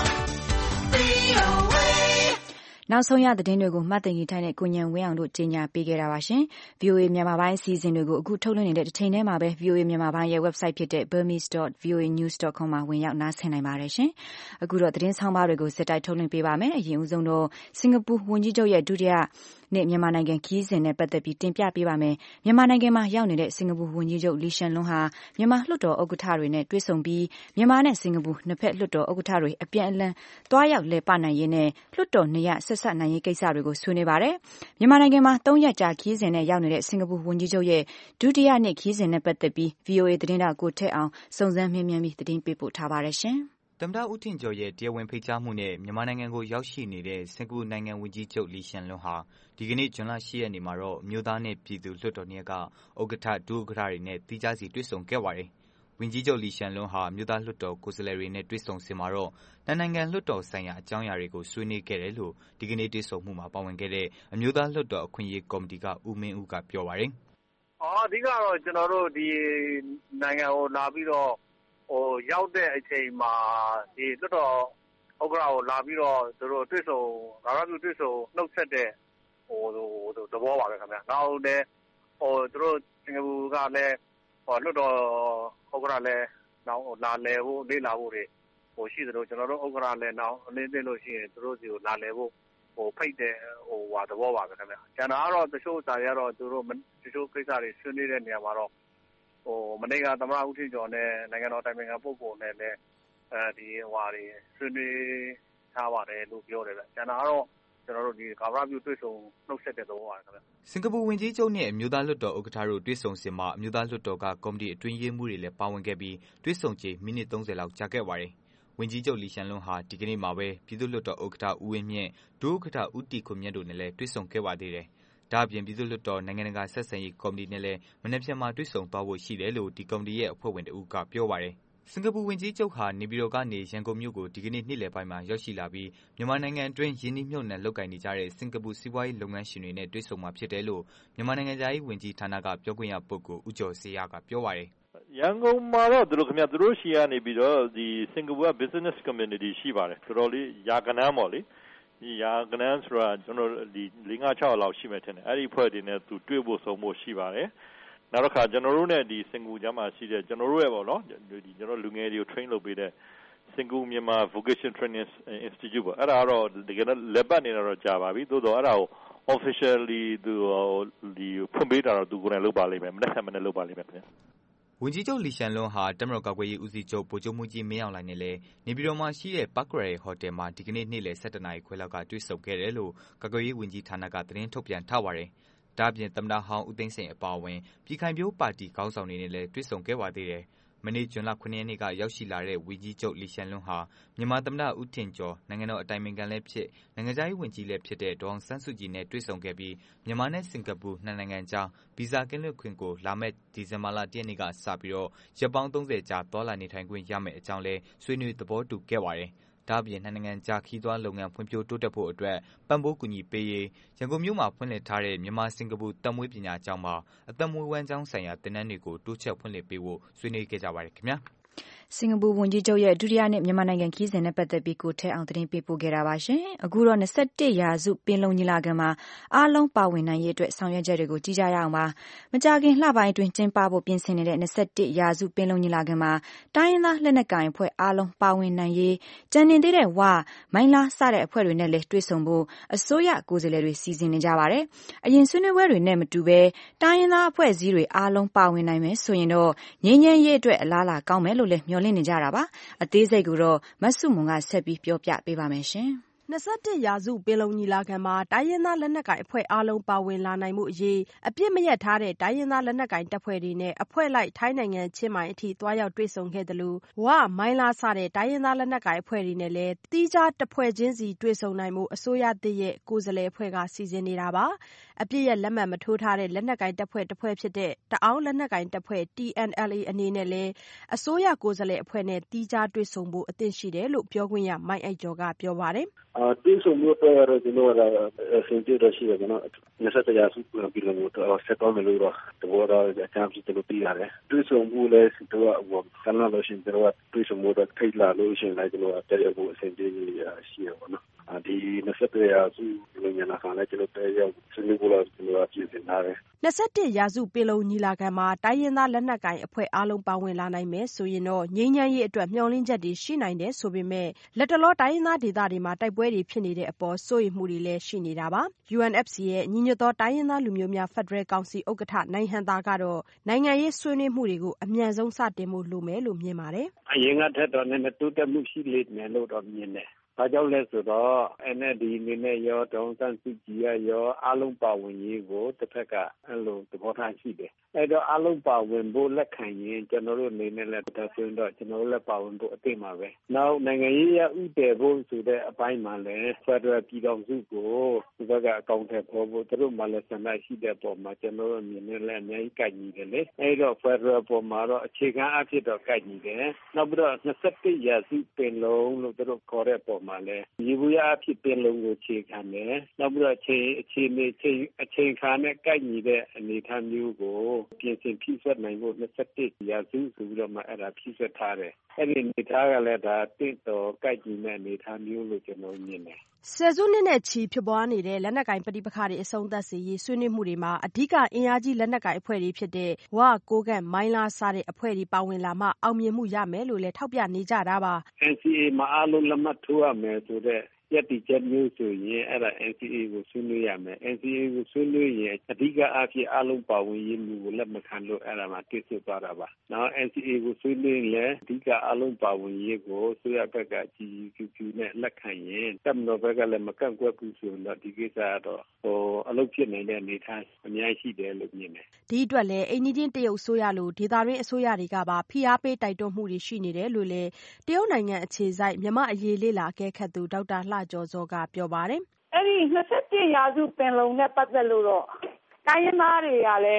V O A နောက်ဆုံးရသတင်းတွေကိုမှတ်တင်ထိုင်တဲ့ကိုညံဝင်းအောင်တို့ကြီးညာပေးခဲ့တာပါရှင်။ V O A မြန်မာပိုင်းအစီအစဉ်တွေကိုအခုထုတ်လွှင့်နေတဲ့တစ်ချိန်တည်းမှာပဲ V O A မြန်မာပိုင်းရဲ့ website ဖြစ်တဲ့ burmese dot v o a news dot com မှာဝင်ရောက်နားဆင်နိုင်ပါတယ်ရှင်။အခုတော့သတင်းဆောင်ပါတွေကိုစက်တိုက်ထုတ်လွှင့်ပေးပါမယ်။အရင်ဦးဆုံးတော့စင်ကာပူဝန်ကြီးချုပ်ရဲ့ဒုတိယနဲ့မြန်မာနိုင်ငံခီးစဉ်နဲ့ပတ်သက်ပြီးတင်ပြပေးပါမယ်။မြန်မာနိုင်ငံမှာရောက်နေတဲ့စင်ကာပူဝန်ကြီးချုပ်လီရှန်လွန်းဟာမြန်မာလွှတ်တော်ဥက္ကဋ္ဌတွေနဲ့တွေ့ဆုံပြီးမြန်မာနဲ့စင်ကာပူနှစ်ဖက်လွှတ်တော်ဥက္ကဋ္ဌတွေအပြန်အလှန်တွားရောက်လဲပနိုင်ရေးနဲ့လွှတ်တော်နှစ်ရပ်ဆက်ဆက်နိုင်ရေးကိစ္စတွေကိုဆွေးနွေးပါတယ်။မြန်မာနိုင်ငံမှာသုံးရက်ကြာခီးစဉ်နဲ့ရောက်နေတဲ့စင်ကာပူဝန်ကြီးချုပ်ရဲ့ဒုတိယနှစ်ခီးစဉ်နဲ့ပတ်သက်ပြီး V O A သတင်းတောက်ကိုထက်အောင်စုံစမ်းမေးမြန်းပြီးသတင်းပေးပို့ထားပါတယ်ရှင်။သမ္မတဦးထင်ကျော်ရဲ့တရားဝင်ဖိတ်ကြားမှုနဲ့မြန်မာနိုင်ငံကိုရောက်ရှိနေတဲ့စင်ကာပူနိုင်ငံဝန်ကြီးချုပ်လီရှန်လွန်းဟာဒီကနေ့ဇွန်လ၈ရက်နေ့မှာတော့မြို့သားနဲ့ပြည်သူလွှတ်တော်နှစ်ရပ်ကဥက္ကဋ္ဌဒုဥက္ကဋ္ဌတွေနဲ့သီးခြားစီတွေ့ဆုံခဲ့ပါတယ်။ဝန်ကြီးချုပ်လီရှန်လွန်းဟာမြို့သားလွှတ်တော်ကိုယ်စားလှယ်တွေနဲ့တွေ့ဆုံစဉ်မှာတော့နိုင်ငံလွှတ်တော်ဆိုင်ရာအကြောင်းအရာတွေကိုဆွေးနွေးခဲ့တယ်လို့ဒီကနေ့တွေ့ဆုံမှုမှာပါဝင်ခဲ့တဲ့အမျိုးသားလွှတ်တော်အခွင့်အရေးကော်မတီကဦးမင်းဦးကပြောပါတယ်။အော်အဓိကတော့ကျွန်တော်တို့ဒီနိုင်ငံကိုလာပြီးတော့ဟိုရောက်တဲ့အချိန်မှာဒီလွှတ်တော်ဥက္ကဋ္ဌကိုလာပြီးတော့သူတို့တွေ့ဆုံဂါရပြုတွေ့ဆုံနှုတ်ဆက်တဲ့ဟိုသဘောပါပဲခင်ဗျာ။နောက်လည်းဟိုသူတို့စင်ကာပူကလည်းဟိုလွှတ်တော်ဥက္ကဋ္ဌလည်းနောက်လာလဲဖို့လေ့လာဖို့တွေဟိုရှိသလိုကျွန်တော်တို့ဥက္ကဋ္ဌလည်းနောက်အနည်းသိလို့ရှိရင်သူတို့စီကိုလာလဲဖို့ဟိုဖိတ်တဲ့ဟိုဟာသဘောပါပဲခင်ဗျာ။ကျန်တာကတော့တချို့စာတွေကတော့သူတို့တချို့ကိစ္စတွေဆွေးနွေးတဲ့နေရာမှာတော့ဟိုမနေ့ကသမ္မတဦးထင်ကျော်နဲ့နိုင်ငံတော်တိုင်ပင်ခံပုဂ္ဂိုလ်နဲ့လည်းအဲဒီဟွာတွေဆွေးနွေးထားပါတယ်လို့ပြောတယ်ဗျ။ကျန်တာကတော့ကျွန်တော်တို့ဒီကာဗရာပြုတွေ့ဆုံနှုတ်ဆက်တဲ့သဘောပါခင်ဗျ။စင်ကာပူဝန်ကြီးချုပ်နဲ့အမျိုးသားလွှတ်တော်ဥက္ကဋ္ဌတို့တွေ့ဆုံစဉ်မှာအမျိုးသားလွှတ်တော်ကကော်မတီအတွင်းရေးမှူးတွေလည်းပါဝင်ခဲ့ပြီးတွေ့ဆုံချိန်မိနစ်သုံးဆယ်လောက်ကြာခဲ့ပါတယ်။ဝန်ကြီးချုပ်လီရှန်လွန်းဟာဒီကနေ့မှာပဲပြည်သူ့လွှတ်တော်ဥက္ကဋ္ဌဦးဝင်းမြင့်ဒုဥက္ကဋ္ဌဦးတီခွန်မြတ်တို့နဲ့လည်းတွေ့ဆုံခဲ့ပါသေးတယ်။ဒါ့အပြင်ပြည်သူ့လွှတ်တော်နိုင်ငံတကာဆက်ဆံရေးကော်မတီနဲ့လည်းမနက်ဖြန်မှာတွေ့ဆုံသွားဖို့ရှိတယ်လို့ဒီကော်မတီရဲ့အဖွဲ့ဝင်တဦးကပြောပါတယ်။စင်ကာပူဝန်ကြီးချုပ်ဟာနေပြည်တော်ကနေရန်ကုန်မြို့ကိုဒီကနေ့နေ့လယ်ပိုင်းမှာရောက်ရှိလာပြီးမြန်မာနိုင်ငံအတွင်းယင်းနှိမ့်မြုပ်နှံလုပ်ကိုင်နေကြတဲ့စင်ကာပူစီးပွားရေးလုပ်ငန်းရှင်တွေနဲ့တွေ့ဆုံမှာဖြစ်တယ်လို့မြန်မာနိုင်ငံသားရေးဝန်ကြီးဌာနကပြောခွင့်ရပုဂ္ဂိုလ်ဦးကျော်စေရကပြောပါတယ်ရန်ကုန်မှာတော့သူတို့ခင်ဗျသူတို့ရှီကနေပြီးတော့ဒီစင်ကာပူက business community ရှိပါတယ်တော်တော်လေးရာကနန်းပေါ့လေဒီရာကနန်းဆိုတာကျွန်တော်ဒီ၄၅၆လောက်ရှိမှထင်တယ်အဲ့ဒီဖွဲ့တွေနဲ့သူတွေ့ဖို့ဆုံဖို့ရှိပါတယ်နောက်တစ်ခါကျွန်တော်တို့နဲ့ဒီစင်ကာပူကျမ်းမှာရှိတဲ့ကျွန်တော်တို့ရဲ့ပေါ့နော်ဒီကျွန်တော်လူငယ်တွေကို train လုပ်ပေးတဲ့စင်ကာပူမြန်မာ vocation training institute ပေါ့အဲ့ဒါတော့တကယ်တော့လက်ပတ်နေတာတော့ကြာပါပြီသို့တော့အဲ့ဒါကို officially သူဒီဖွင့်ပေးတာတော့သူကိုယ်တိုင်လုပ်ပါလိမ့်မယ်မနေ့ကမနေ့လုပ်ပါလိမ့်မယ်ခင်ဗျဝန်ကြီးချုပ်လီရှန်လွန်းဟာတပ်မတော်ကာကွယ်ရေးဦးစီးချုပ်ဗိုလ်ချုပ်မှူးကြီးမင်းအောင်လှိုင်နဲ့လည်းနေပြည်တော်မှာရှိတဲ့ပါကရဲဟိုတယ်မှာဒီကနေ့နေ့လယ်၁၁နာရီခွဲလောက်ကတွေ့ဆုံခဲ့တယ်လို့ကာကွယ်ရေးဝန်ကြီးဌာနကသတင်းထုတ်ပြန်ထားပါတယ်။ဒါ့အပြင်သမ္မတဟောင်းဦးသိန်းစိန်အပါအဝင်ပြည်ခိုင်ဖြိုးပါတီခေါင်းဆောင်တွေနဲ့လည်းတွေ့ဆုံခဲ့ပါသေးတယ်။မနေ့ဇွန်လခုနှစ်ရက်နေ့ကရောက်ရှိလာတဲ့ဝန်ကြီးချုပ်လီရှန်လွန်းဟာမြန်မာသမ္မတဦးထင်ကျော်နိုင်ငံတော်အတိုင်ပင်ခံလည်းဖြစ်နိုင်ငံခြားရေးဝန်ကြီးလည်းဖြစ်တဲ့ဒေါ်အောင်ဆန်းစုကြည်နဲ့တွေ့ဆုံခဲ့ပြီးမြန်မာနဲ့စင်ကာပူနှစ်နိုင်ငံကြားဗီဇာကင်းလွတ်ခွင့်ကိုလာမယ့်ဒီဇင်ဘာလ၁ရက်နေ့ကစပြီးတော့ရက်ပေါင်း၃၀ကြာသွားလာနေထိုင်ခွင့်ရမယ့်အကြောင်းလဲဆွေးနွေးသဘောတူခဲ့ပါတယ်။ဒါ့အပြင်နှစ်နိုင်ငံကြားခီးသွွားလုပ်ငန်းဖွံ့ဖြိုးတိုးတက်ဖို့အတွက်ပံ့ပိုးကူညီပေးရေးရန်ကုန်မြို့မှာဖွင့်လှစ်ထားတဲ့မြန်မာစင်ကာပူတက်မွေးပညာကျောင်းမှာအသက်မွေးဝမ်းကျောင်းဆိုင်ရာသင်တန်းတွေကိုတိုးချဲ့ဖွင့်လှစ်ပေးဖို့ဆွေးနွေးခဲ့ကြပါတယ်ခင်ဗျာစင်ကာပူဝန်ကြီးချုပ်ရဲ့ဒုတိယနှစ်မြန်မာနိုင်ငံခီးစဉ်နဲ့ပတ်သက်ပြီးကိုထဲအောင်သတင်းပေးပို့ခဲ့တာပါရှင်။အခုတော့၂၁ရာစုပင်လုံညီလာခံမှာအားလုံးပါဝင်နိုင်ရေးအတွက်ဆောင်ရွက်ချက်တွေကိုကြည့်ကြရအောင်ပါ။မကြာခင်လပိုင်းအတွင်းကျင်းပဖို့ပြင်ဆင်နေတဲ့၂၁ရာစုပင်လုံညီလာခံမှာတိုင်းရင်းသားလက်နက်ကိုင်အဖွဲ့အားလုံးပါဝင်နိုင်ရေးကြံနေသေးတဲ့ဝမိုင်းလားစတဲ့အဖွဲ့တွေနဲ့လည်းတွေ့ဆုံဖို့အစိုးရကိုယ်စားလှယ်တွေစီစဉ်နေကြပါတယ်။အရင်ဆွေးနွေးပွဲတွေနဲ့မတူဘဲတိုင်းရင်းသားအဖွဲ့အစည်းတွေအားလုံးပါဝင်နိုင်မယ်ဆိုရင်တော့ငြိမ်းချမ်းရေးအတွက်အလားအလာကောင်းမယ်လို့လည်းမျှော်လင့်နေကြတာပါအသေးစိတ်ကိုတော့မဆုမွန်ကဆက်ပြီးပြောပြပေးပါမယ်ရှင်၂၁ရာစုပင်လုံညီလာခံမှာတိုင်းရင်းသားလက်နက်ကိုင်အဖွဲ့အားလုံးပါဝင်လာနိုင်မှုအရေးအပြစ်မရက်ထားတဲ့တိုင်းရင်းသားလက်နက်ကိုင်တပ်ဖွဲ့တွေနဲ့အဖွဲ့လိုက်ထိုင်းနိုင်ငံချင်းမိုင်အထိသွားရောက်တွေ့ဆုံခဲ့တယ်လို့ဝမိုင်းလားစတဲ့တိုင်းရင်းသားလက်နက်ကိုင်အဖွဲ့တွေနဲ့လည်းတီးခြားတစ်ဖွဲ့ချင်းစီတွေ့ဆုံနိုင်မှုအစိုးရသစ်ရဲ့ကိုယ်စားလှယ်အဖွဲ့ကစီစဉ်နေတာပါအပြစ်ရဲ့လက်မှတ်မထိုးထားတဲ့လက်နက်ကိုင်တပ်ဖွဲ့တစ်ဖွဲ့ဖြစ်တဲ့တအောင်းလက်နက်ကိုင်တပ်ဖွဲ့ T N L A အနေနဲ့လည်းအစိုးရကိုယ်စားလှယ်အဖွဲ့နဲ့တီးခြားတွေ့ဆုံဖို့အသင့်ရှိတယ်လို့ပြောခွင့်ရမိုင်းအိုက်ကျော်ကပြောပါတယ်အာတွေ့ဆုံမှုတွေကတော့ကျွန်တော်ကအဆင်ပြေတော့ရှိတယ်ကျွန်တော်၂၁ရာစုပြည်လုံးတော့ဆက်တော့မလို့တော့တော့တော့အချမ်းဖြစ်တယ်လို့သိရတယ်တွေ့ဆုံမှုလည်းတော့ဟိုကနလာလို့ရှိရင်တော့တွေ့ဆုံမှုတော့ထိတ်လာလို့ရှိရင်လည်းကျွန်တော်တရားဖို့အဆင်ပြေရှိရပါတော့ဒီ၂၁ရာစုပြည်လုံးညာခါလည်းကျွန်တော်တရားဆွေးနွေးဖို့တော့ကျွန်တော်ပြင်ဆင်ထားတယ်၂၁ရာစုပင်လုံညီလာခံမှာတိုင်းရင်းသားလက်နက်ကိုင်အဖွဲ့အားလုံးပါဝင်လာနိုင်မယ်ဆိုရင်တော့ငြိမ်းချမ်းရေးအတွက်မျှော်လင့်ချက်တွေရှိနိုင်တယ်ဆိုပေမဲ့လက်တလောတိုင်းရင်းသားဒေသတွေမှာတိုက်ပွဲတွေဖြစ်နေတဲ့အပေါ်စိုးရိမ်မှုတွေလည်းရှိနေတာပါ U N F C ရဲ့ညီညွတ်သောတိုင်းရင်းသားလူမျိုးများဖက်ဒရယ်ကောင်စီဥက္ကဋ္ဌနိုင်ဟံသာကတော့နိုင်ငံရေးဆွေးနွေးမှုတွေကိုအမြန်ဆုံးစတင်ဖို့လိုမယ်လို့မြင်ပါတယ်အရင်ကထက်တော့နည်းနည်းတိုးတက်မှုရှိလိမ့်မယ်လို့တော့မြင်တယ်ဘာကြောင့်လဲဆိုတော့ N L D အနေနဲ့ရောဒေါ်အောင်ဆန်းစုကြည်ရောအားလုံးပါဝင်ရေးကိုတစ်ဖက်ကအဲ့လိုသဘောထားရှိတယ်အဲ့တော့အားလုံးပါဝင်ဖို့လက်ခံရင်ကျွန်တော်တို့အနေနဲ့လည်းဒါဆိုရင်တော့ကျွန်တော်တို့လည်းပါဝင်ဖို့အသင့်ပါပဲနောက်နိုင်ငံရေးရဥတည်ဖို့ဆိုတဲ့အပိုင်းမှာလည်းဖက်ဒရယ်ပြည်ထောင်စုကိုဒီဘက်ကအကောင့်ထဲပေါ်ဖို့သူတို့မှလည်းဆန္ဒရှိတဲ့ပုံမှာကျွန်တော်တို့မြင်နေလဲအများကြီးကြိုက်နေတယ်လေအဲ့တော့ဖက်ဒရယ်ပေါ်မှာတော့အခြေခံအဖြစ်တော့ကြိုက်နေတယ်နောက်ပြီးတော့၂၁ရာစုပင်လုံလို့သူတို့ခေါ်တဲ့ပုံမှာလည်းရေဘူးရအဖြစ်ပင်လုံကိုခြေခံတယ်နောက်ပြီးတော့အခြေအခြေအနေချိန်အချိန်ခါနဲ့ကြိုက်နေတဲ့အနေအထားမျိုးကိုပြင်ဆင်ဖြည့်ဆွတ်နိုင်ဖို့၂၁ရာစုဆိုပြီးတော့မှအဲ့ဒါဖြည့်ဆွတ်ထားတယ်အဲ့ဒီအနေအထားကလည်းဒါတင့်တော်ကြိုက်ကြည့်တဲ့အနေအထားမျိုးလို့ကျွန်တော်မြင်တယ်ဆယ်စုနှစ်နဲ့ချီဖြစ်ပွားနေတဲ့လက်နက်ကိုင်ပဋိပက္ခတွေအဆုံးသတ်စေရေးဆွေးနွေးမှုတွေမှာအဓိကအင်အားကြီးလက်နက်ကိုင်အဖွဲ့တွေဖြစ်တဲ့ဝကိုးကန့်မိုင်းလားစတဲ့အဖွဲ့တွေပါဝင်လာမှအောင်မြင်မှုရမယ်လို့လည်းထောက်ပြနေကြတာပါ N C A မှာအားလုံးလက်မှတ်ထိုးရမယ်ဆိုတဲ့ရည်တည်ချက်မျိုးဆိုရင်အဲ့ဒါ N C A ကိုဆွေးနွေးရမယ် N C A ကိုဆွေးနွေးရင်အဓိကအဖြစ်အလုံးပါဝင်ရေးမျိုးကိုလက်မခံလို့အဲ့ဒါမှတိကျသွားတာပါနောက် N C A ကိုဆွေးနွေးရင်အဓိကအလုံးပါဝင်ရေးကိုဆွေးရဘက်ကကြီးကြီးကျူးနဲ့လက်ခံရင်တပ်မတော်ဘက်ကလည်းမကန့်ကွက်ဘူးဆိုတော့ဒီကိစ္စကတော့ဟိုအလုပ်ဖြစ်နေတဲ့အနေအထားအများကြီးရှိတယ်လို့မြင်တယ်ဒီအတွက်လည်းအိန္ဒိယတရုတ်အစိုးရလိုဒေသတွင်းအစိုးရတွေကပါဖိအားပေးတိုက်တွန်းမှုတွေရှိနေတယ်လို့လည်းတရုတ်နိုင်ငံအခြေစိုက်မြန်မာအရေးလေ့လာအကဲခတ်သူဒေါက်တာလှကျော်စောကပြောပါတယ်အဲ့ဒီ၂၁ရာစုပင်လုံနဲ့ပတ်သက်လို့တော့တိုင်းရင်းသားတွေကလည်း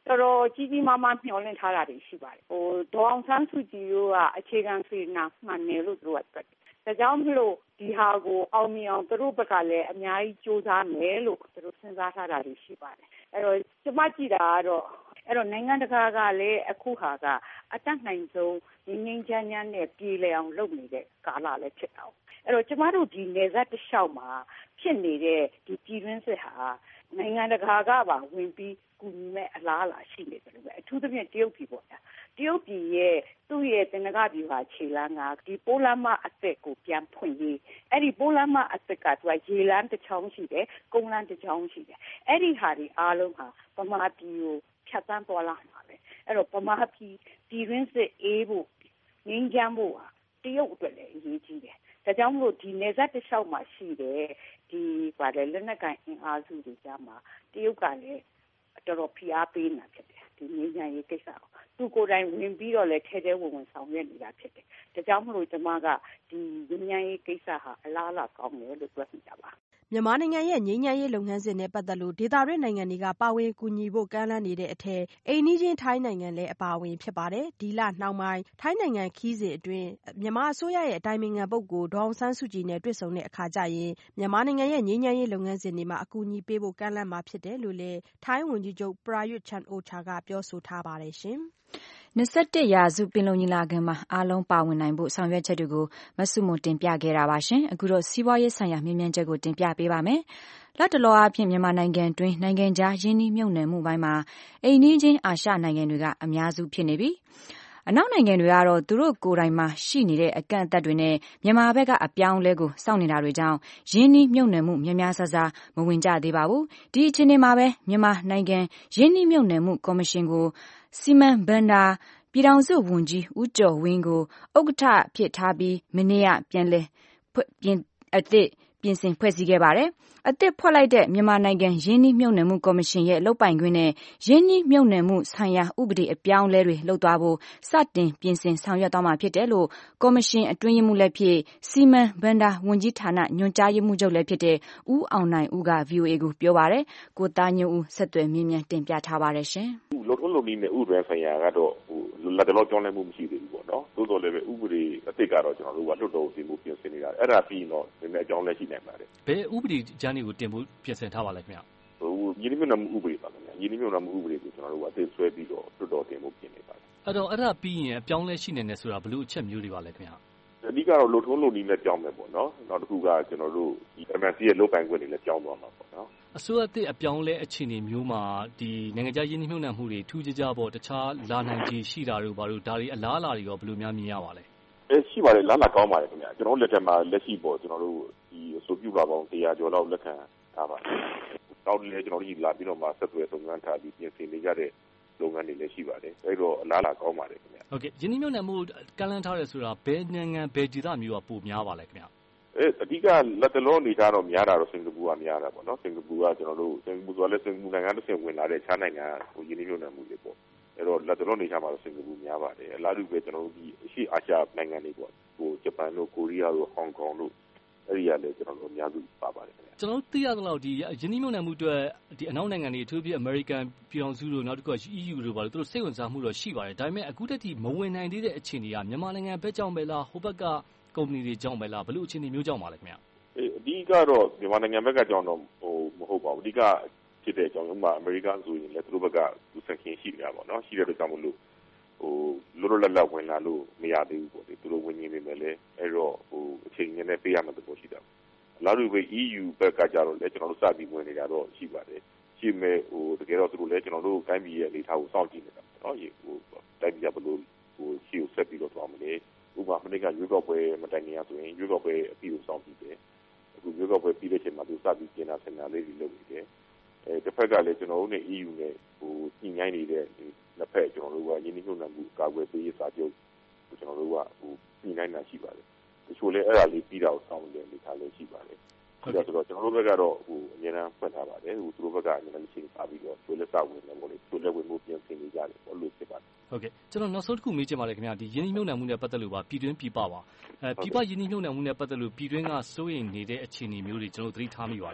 တော်တော်ကြီးကြီးမားမားမျှော်လင့်ထားတာတွေရှိပါတယ်ဟိုဒေါအောင်ဆန်းစုကြည်တို့ကအခြေခံစေနာမှန်တယ်လို့သူတို့ကပြောတယ်ဒါကြောင့်မလို့ဒီဟာကိုအောင်မြင်အောင်သူတို့ဘက်ကလည်းအများကြီးစူးစမ်းမယ်လို့သူတို့စဉ်းစားထားတာတွေရှိပါတယ်အဲ့တော့ကျမကြည့်တာကတော့အဲ့တော့နိုင်ငံတကာကလည်းအခုဟာကအတတ်နိုင်ဆုံးငြိမ်းချမ်းချမ်းနဲ့ပြည်လည်အောင်လုပ်နေတဲ့ကာလလည်းဖြစ်တာ။အဲ့တော့ကျမတို့ဒီနယ်စပ်တစ်လျှောက်မှာဖြစ်နေတဲ့ဒီပြည်တွင်းစစ်ဟာနိုင်ငံတကာကပါဝင်ပြီးကူညီမဲ့အလားအလာရှိနေတယ်လို့ပဲအထူးသဖြင့်တရုတ်ပြည်ပေါ့ဗျာ။တရုတ်ပြည်ရဲ့သူ့ရဲ့တင်နဂဗျူဟာခြေလမ်းကဒီပိုးလမ်းမအသက်ကိုပြန်ဖွင့်ရေးအဲ့ဒီပိုးလမ်းမအသက်ကသူကရေလမ်းတစ်ချောင်းရှိတယ်၊ကုန်းလမ်းတစ်ချောင်းရှိတယ်။အဲ့ဒီဟာဒီအားလုံးဟာဗမာပြည်ကိုဖြတ်သန်းသွားလာမှာပဲအဲ့တော့ဗမာပြည်ပြည်တွင်းစစ်အေးဖို့ငြိမ်းချမ်းဖို့ဟာတရုတ်အတွက်လည်းအရေးကြီးတယ်ဒါကြောင့်မို့ဒီနယ်စပ်တစ်လျှောက်မှာရှိတဲ့ဒီဗာလေလက်နက်ကိုင်အင်အားစုတွေကြားမှာတရုတ်ကလည်းတော်တော်ဖိအားပေးနေတာဖြစ်တယ်ဒီငြိမ်းချမ်းရေးကိစ္စကိုသူကိုယ်တိုင်ဝင်ပြီးတော့လည်းထဲထဲဝင်ဝင်ဆောင်ရွက်နေတာဖြစ်တယ်ဒါကြောင့်မို့လို့ကျွန်မကဒီငြိမ်းချမ်းရေးကိစ္စဟာအလားအလာကောင်းတယ်လို့ပြောမိတာပါမြန်မာနိုင်ငံရဲ့ငြိမ်းချမ်းရေးလုပ်ငန်းစဉ်နဲ့ပတ်သက်လို့ဒေသတွင်းနိုင်ငံတွေကပါဝင်ကူညီဖို့ကမ်းလှမ်းနေတဲ့အထက်အိမ်နီးချင်းထိုင်းနိုင်ငံလည်းအပါအဝင်ဖြစ်ပါတယ်။ဒီလနှောင်းပိုင်းထိုင်းနိုင်ငံခီးစဉ်အတွင်းမြန်မာအစိုးရရဲ့အတိုင်ပင်ခံပုဂ္ဂိုလ်ဒေါ်အောင်ဆန်းစုကြည်နဲ့တွေ့ဆုံတဲ့အခါကျရင်မြန်မာနိုင်ငံရဲ့ငြိမ်းချမ်းရေးလုပ်ငန်းစဉ်တွေမှာအကူအညီပေးဖို့ကမ်းလှမ်းမှာဖြစ်တယ်လို့လည်းထိုင်းဝန်ကြီးချုပ်ပရာယွတ်ချန်အိုချာကပြောဆိုထားပါတယ်ရှင်။၂၁ရာစုပင်လုံညီလာခံမှာအားလုံးပါဝင်နိုင်ဖို့ဆောင်ရွက်ချက်တွေကိုမဆုမွန်တင်ပြခဲ့တာပါရှင်။အခုတော့စီးပွားရေးဆိုင်ရာမြင်မြန်ချက်ကိုတင်ပြပေးပါမယ်။လတ်တလောအားဖြင့်မြန်မာနိုင်ငံတွင်းနိုင်ငံခြားရင်းနှီးမြှုပ်နှံမှုပိုင်းမှာအိမ်နီးချင်းအာရှနိုင်ငံတွေကအများစုဖြစ်နေပြီ။အနောက်နိုင်ငံတွေကတော့သူတို့ကိုယ်တိုင်မှာရှိနေတဲ့အကန့်အသတ်တွေနဲ့မြန်မာဘက်ကအပြောင်းအလဲကိုစောင့်နေတာတွေကြောင့်ရင်းနှီးမြှုပ်နှံမှုများများဆဆမဝင်ကြသေးပါဘူး။ဒီအခြေအနေမှာပဲမြန်မာနိုင်ငံရင်းနှီးမြှုပ်နှံမှုကော်မရှင်ကိုစီမံဘဏ္ဍာပြည်ထောင်စုဝန်ကြီးဦးကျော်ဝင်းကိုဥက္ကဋ္ဌအဖြစ်ထားပြီးမနေ့ကပြန်လည်ပြင်အသစ်ပြင်ဆင်ဖွဲ့စည်းခဲ့ပါတယ်။အသစ်ဖွဲ့လိုက်တဲ့မြန်မာနိုင်ငံရင်းနှီးမြှုပ်နှံမှုကော်မရှင်ရဲ့လုပ်ပိုင်ခွင့်နဲ့ရင်းနှီးမြှုပ်နှံမှုဆိုင်ရာဥပဒေအပြောင်းအလဲတွေလုပ်သွားဖို့စတင်ပြင်ဆင်ဆောင်ရွက်သွားမှာဖြစ်တယ်လို့ကော်မရှင်အတွင်းရေးမှူးလည်းဖြစ်စီမံဘဏ္ဍာဝန်ကြီးဌာနညွှန်ကြားရေးမှူးချုပ်လည်းဖြစ်တဲ့ဦးအောင်နိုင်ဦးက ဗွီအိုအေကိုပြောပါတယ်။ကိုသားညွန့်ဦးဆက်သွယ်မြင်းမြန်တင်ပြထားပါတယ်ရှင်။လုပ်ထုံးလုပ်နည်းနဲ့ဥပဒေဆိုင်ရာကတော့ဟိုလက်တော်ကြောင်းလဲမှုမရှိသေးဘူးပေါ့နော်။သို့တော်လည်းပဲဥပဒေအသစ်ကတော့ကျွန်တော်တို့ကလွတ်တော်တင်မှုပြင်ဆင်နေတာအဲ့ဒါပြီးတော့နည်းနည်းအကြောင်းလဲရှိနိုင်ပါတယ်။ဘယ်ဥပဒေကြမ်းတွေကိုတင်ဖို့ပြင်ဆင်ထားပါလဲခင်ဗျ။ဟိုရင်းနှီးမြှုပ်နှံမှုဥပဒေပါခင်ဗျ။ရင်းနှီးမြှုပ်နှံမှုဥပဒေကိုကျွန်တော်တို့ကအသစ်ဆွဲပြီးတော့လွတ်တော်တင်မှုပြင်နေပါတယ်။အဲ့တော့အဲ့ဒါပြီးရင်အပြောင်းလဲရှိနေတယ်ဆိုတာဘယ်လိုအချက်မျိုးတွေပါလဲခင်ဗျ။အဓိကတော့လုပ်ထုံးလုပ်နည်းနဲ့ကြောင်းမယ်ပေါ့နော်။နောက်တစ်ခုကကျွန်တော်တို့ဒီ M N C ရဲ့လုပ်ပိုင်ခွင့်တွေလည်းကြောင်းသွားမှာပေါ့နော်။အစိုးရအသစ်အပြောင်းလဲအခြေအနေမျိုးမှာဒီနိုင်ငံခြားရင်းနှီးမြှုပ်နှံမှုတွေထူးခြားခြားပေါ့တခြားလာနိုင်ခြေရှိတာတို့ဘာလို့ဒါတွေအလားအလာတွေရောဘယ်လိုများမြင်ရပါလဲ။အဲရှိပါတယ်လားလာကောင်းပါတယ်ခင်ဗျ။ကျွန်တော်လက်ထက်မှာလက်ရှိပေါ့ကျွန်တော်တို့ဒီအဆိုပြုပါပေါင်းတရားကျော်လောက်လက်ခံထားပါတယ်။နောက်လည်းကျွန်တော်တို့လာပြီးတော့မှဆက်သွယ်သုံးသပ်ထားပြီးပြင်ဆင်နေကြတဲ့လုပ်ငန်းတွေလည်းရှိပါတယ်။အဲတော့အလားအလာကောင်းပါတယ်ခင်ဗျ။ဟုတ်ကဲ့ရင်းနှီးမြှုပ်နှံမှုကန့်လန့်ထားတယ်ဆိုတာဘယ်နိုင်ငံဘယ်ဒေသမျိုးကပိုများပါလဲခင်ဗျ။အဲအဓိကလက်တလုံးအနေထားတော့များတာတော့စင်ကာပူကများတာပေါ့နော်စင်ကာပူကကျွန်တော်တို့စင်ကာပူဆိုလည်းစင်ကာပူနိုင်ငံတစ်ဆင့်ဝင်လာတဲ့ခြားနိုင်ငံဟိုရင်းနှီးမြှုပ်နှံမှုတွေပေါ့အဲတော့လက်တလုံးအနေထားမှာတော့စင်ကာပူများပါတယ်အလားတူပဲကျွန်တော်တို့ဒီအရှေ့အာရှနိုင်ငံတွေပေါ့ဟိုဂျပန်တို့ကိုရီးယားတို့ဟောင်ကောင်တို့အဲဒီကလည်းကျွန်တော်တို့အများစုပါပါတယ်ခင်ဗျကျွန်တော်တို့သိရသလောက်ဒီရင်းနှီးမြှုပ်နှံမှုတွေဒီအနောက်နိုင်ငံတွေအထူးသဖြင့်အမေရိကန်ပြည်ထောင်စုတို့နောက်တစ်ခုက E U တို့ပါလို့သူတို့စိတ်ဝင်စားမှုတော့ရှိပါတယ်ဒါပေမဲ့အခုတည်းကမဝင်နိုင်သေးတဲ့အခြေအနေကမြန်မာနိုင်ငံဘက်ကြောင့်ပဲလားဟိုဘက်ကကုမ္ပဏီတွေကြောင့်ပဲလားဘယ်လိုအခြေအနေမျိုးကြောင့်ပါလဲခင်ဗျအဓိကတော့မြန်မာနိုင်ငံဘက်ကကြောင့်တော့ဟိုမဟုတ်ပါဘူးအဓိကဖြစ်တဲ့အကြောင်းဥပမာအမေရိကန်ဆိုရင်လည်းသူတို့ဘက်ကသူစံခင်ရှိနေတာပေါ့နော်ရှိတဲ့အတွက်ကြောင့်မလို့ဟိုလွတ်လွတ်လပ်လပ်ဝင်လာလို့မရသေးဘူးပေါ့ဒီသူတို့ဝင်နေနေမယ်လေအဲ့တော့ဟိုအချိန်နဲ့ပေးရမှာတော့ရှိတာလာလို့ပဲ E U ဘက်ကကြတော့လေကျွန်တော်တို့စပြီးဝင်နေတာတော့ရှိပါတယ်ရှိမဲ့ဟိုတကယ်တော့သူတို့လည်းကျွန်တော်တို့တိုင်းပြည်ရဲ့အနေအထားကိုစောင့်ကြည့်နေတာပေါ့နော်ဟိုတိုင်းပြည်ကဘယ်လိုဟိုရှိကိုဆက်ပြီးတော့သွားမလဲဥပမာမနေ့ကရွေးကောက်ပွဲမတိုင်ခင်ရဆိုရင်ရွေးကောက်ပွဲအပြီးကိုစောင့်ကြည့်တယ်အခုရွေးကောက်ပွဲပြီးတဲ့ချိန်မှာသူစပြီးကျင်းတာဆင်တာလေးတွေလုပ်နေတယ်အဲတစ်ဖက်ကလည်းကျွန်တော်တို့နဲ့ E U နဲ့ဟိုညှိနှိုင်းနေတဲ့နှစ်ဖက်ကျွန်တော်တို့ကရင်းနှီးမြှုပ်နှံမှုကာကွယ်ပေးရေးစာချုပ်ကျွန်တော်တို့ကဟိုညှိနှိုင်းတာရှိပါတယ်တချို့လည်းအဲ့ဒါလေးပြီးတော့စောင့်နေတဲ့အနေထားလေးရှိပါတယ်ဟုတ်ကဲ့ဆိုတော့ကျွန်တော်တို့ဘက်ကတော့ဟိုအများအားဖွင့်ထားပါတယ်ဟိုသူတို့ဘက်ကအများအားရှင်းပါပြီးတော့ကျိုးလက်စဝင်နေလို့ကျိုးလက်ဝင်မှုပြင်ဆင်နေကြတယ်ပေါ့လို့ဖြစ်ပါတယ်ဟုတ်ကဲ့ကျွန်တော်နောက်ဆုံးတစ်ခုမေးချင်ပါတယ်ခင်ဗျာဒီရင်းနှီးမြှုပ်နှံမှုနဲ့ပတ်သက်လို့ပါပြည်တွင်းပြည်ပပါအဲပြည်ပရင်းနှီးမြှုပ်နှံမှုနဲ့ပတ်သက်လို့ပြည်တွင်းကစိုးရိမ်နေတဲ့အခြေအနေမျိုးတွေကျွန်တော်သတိထားမိပါတယ်အဲ